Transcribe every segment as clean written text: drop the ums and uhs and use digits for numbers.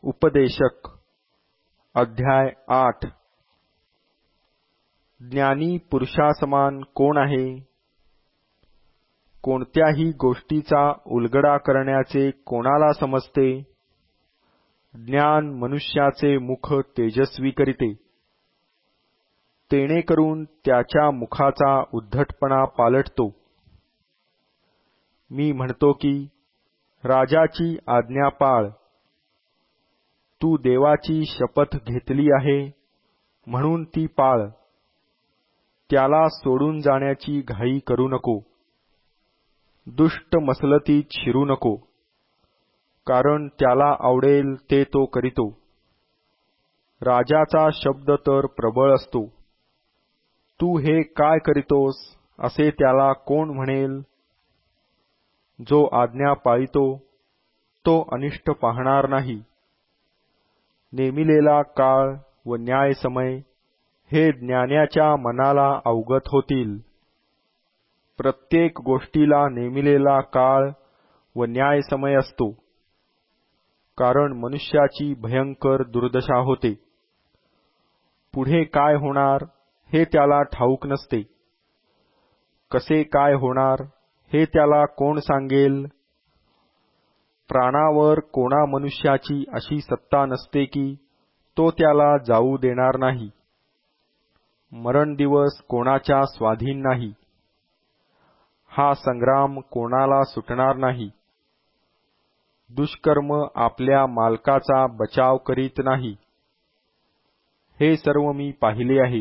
उपदेशक अध्याय 8 ज्ञानी पुरुषासमान कोण आहे? कोणत्याही गोष्टीचा उलगडा करण्याचे कोणाला समजते? ज्ञान मनुष्याचे मुख तेजस्वी करीते, तेणेकरून त्याच्या मुखाचा उद्धटपणा पालटतो. मी म्हणतो की राजाची आज्ञा पाळ. तू देवाची शपथ घेतली आहे म्हणून ती पाळ. त्याला सोडून जाण्याची घाई करू नको. दुष्ट मसलतीत शिरू नको, कारण त्याला आवडेल ते तो करीतो. राजाचा शब्द तर प्रबळ असतो. तू हे काय करीतोस असे त्याला कोण म्हणेल? जो आज्ञा पाळितो तो अनिष्ट पाहणार नाही. नेमिलेला काळ व न्यायसमय हे ज्ञानाच्या मनाला अवगत होतील. प्रत्येक गोष्टीला नेमिलेला काळ व न्यायसमय असतो, कारण मनुष्याची भयंकर दुर्दशा होते. पुढे काय होणार हे त्याला ठाऊक नसते. कसे काय होणार हे त्याला कोण सांगेल? प्राणावर कोणा मनुष्याची अशी सत्ता नसते की तो त्याला जाऊ देणार नाही. मरण दिवस कोणाच्या स्वाधीन नाही. हा संग्राम कोणाला सुटणार नाही. दुष्कर्म आपल्या मालकाचा बचाव करीत नाही. हे सर्व मी पाहिले आहे.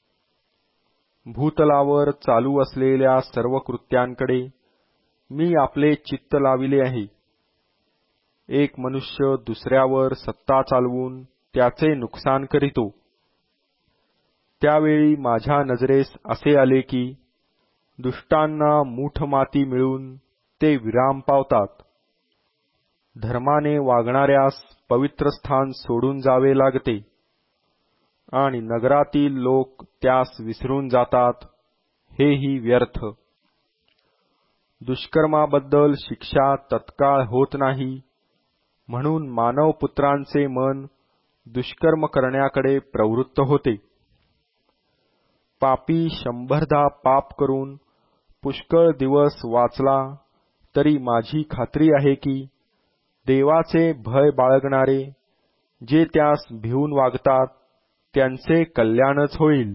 भूतलावर चालू असलेल्या सर्व कृत्यांकडे मी आपले चित्त लाविले आहे. एक मनुष्य दुसऱ्यावर सत्ता चालवून त्याचे नुकसान करीतो. त्यावेळी माझ्या नजरेस असे आले की दुष्टांना मूठ माती मिळून ते विराम पावतात. धर्माने वागणाऱ्यास पवित्र स्थान सोडून जावे लागते आणि नगरातील लोक त्यास विसरून जातात. हेही व्यर्थ. दुष्कर्माबद्दल शिक्षा तत्काळ होत नाही, म्हणून मानवपुत्रांचे मन दुष्कर्म करण्याकडे प्रवृत्त होते. पापी 100दा पाप करून पुष्कळ दिवस वाचला तरी माझी खात्री आहे की देवाचे भय बाळगणारे जे त्यास भिवून वागतात त्यांचे कल्याणच होईल.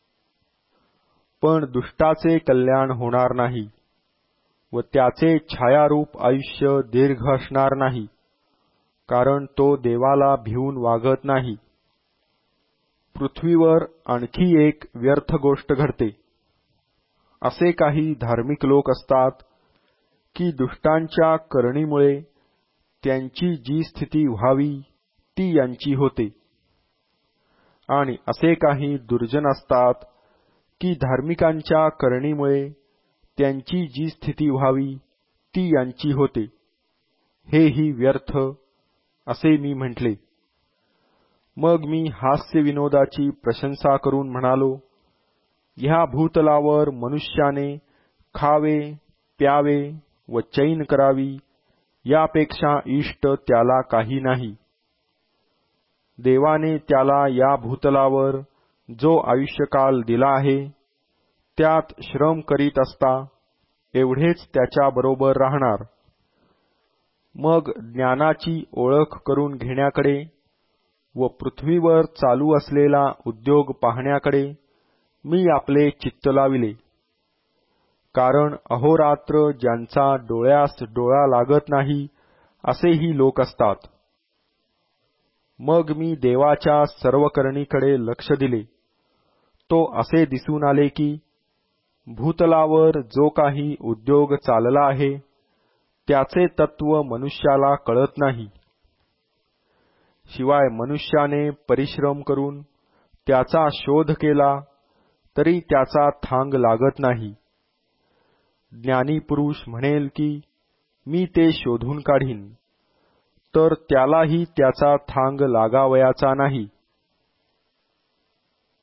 पण दुष्टाचे कल्याण होणार नाही व त्याचे छायारूप आयुष्य दीर्घ असणार नाही, कारण तो देवाला भिवून वागत नाही. पृथ्वीवर आणखी एक व्यर्थ गोष्ट घडते. असे काही धार्मिक लोक असतात की दुष्टांच्या करणीमुळे त्यांची जी स्थिती व्हावी ती यांची होते, आणि असे काही दुर्जन असतात की धार्मिकांच्या करणीमुळे त्यांची जी स्थिती व्हावी ती यांची होते. हेही व्यर्थ असे मी म्हटले. मग मी हास्यविनोदाची प्रशंसा करून म्हणालो, ह्या भूतलावर मनुष्याने खावे, प्यावे व चैन करावी यापेक्षा इष्ट त्याला काही नाही. देवाने त्याला या भूतलावर जो आयुष्यकाल दिला आहे त्यात श्रम करीत असता एवढेच त्याच्याबरोबर राहणार. मग ज्ञानाची ओळख करून घेण्याकडे व पृथ्वीवर चालू असलेला उद्योग पाहण्याकडे मी आपले चित्त लाविले. कारण अहोरात्र ज्यांचा डोळ्यास डोळा लागत नाही असेही लोक असतात. मग मी देवाच्या सर्व करणीकडे लक्ष दिले. तो असे दिसून आले की भूतलावर जो काही उद्योग चालला आहे त्याचे तत्व मनुष्याला कळत नाही. शिवाय मनुष्याने परिश्रम करून त्याचा शोध केला तरी त्याचा थांग लागत नाही. ज्ञानी पुरुष म्हणेल की मी ते शोधून काढीन, तर त्यालाही त्याचा थांग लागावयाचा नाही.